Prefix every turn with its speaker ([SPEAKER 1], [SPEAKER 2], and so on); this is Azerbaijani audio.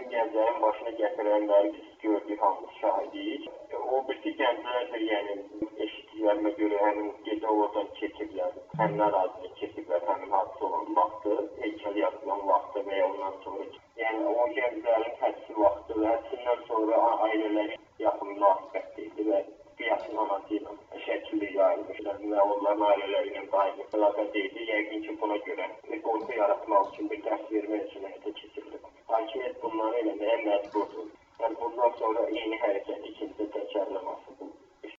[SPEAKER 1] gənclərin başına gətirənləri biz gördük, hamımız şahidik. O birisi gənclər də yəni eşitdiklərimə görə həmin gecə oradan keçiblər, həmin ərazidə keçiblər, həmin hadisə olan vaxtı, heykəl yapılan vaxtı və ya ondan sonra. Yəni o gənclərin hədsi vaxtı və hədsindən sonra ailələri yaxın münasibətdə və qiyasın anası ilə şəkilli yayılmışlar və onların ailələri ilə daimi əlaqədə idi. Yəqin ki, buna görə qorxu yaratmaq üçün, bir dərs vermək üçün həyata keçirilib. Hakimiyyət bunları eləməyə məcburdur. Yəni bundan sonra eyni hərəkət